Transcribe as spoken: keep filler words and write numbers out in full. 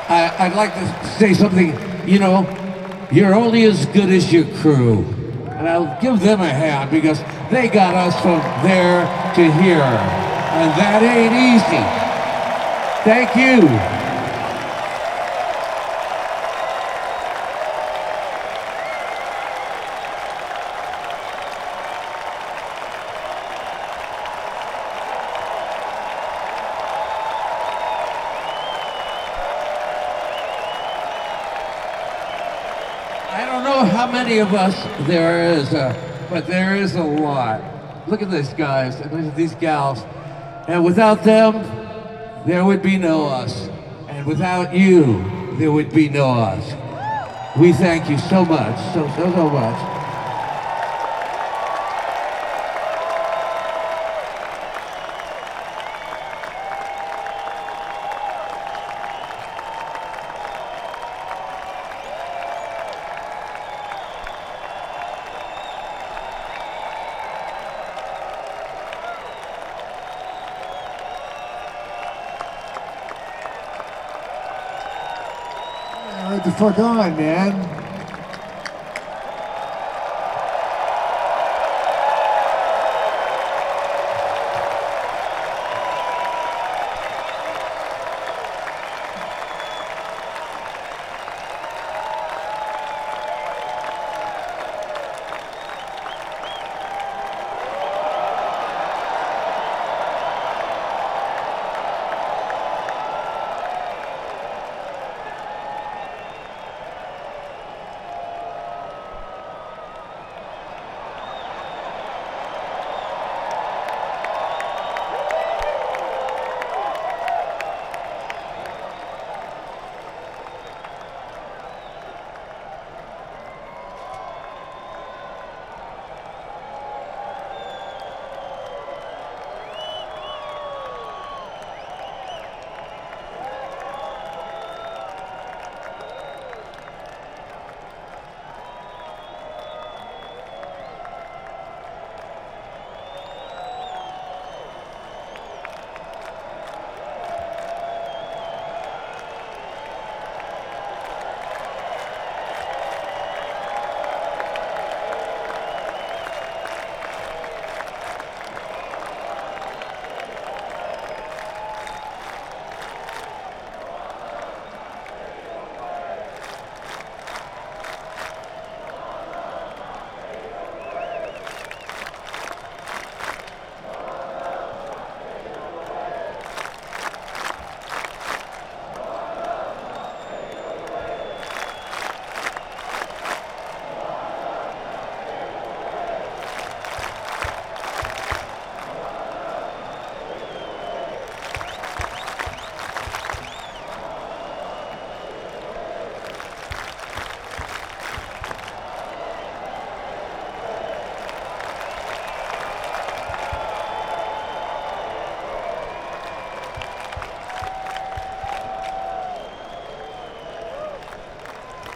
I, I'd like to say something. You know, you're only as good as your crew. And I'll give them a hand because they got us from there to here. And that ain't easy. Thank you. I don't know how many of us there is, uh, but there is a lot. Look at these guys and look at these gals. And without them, there would be no us. And without you, there would be no us. We thank you so much, so, so, so much. What the fuck on, man?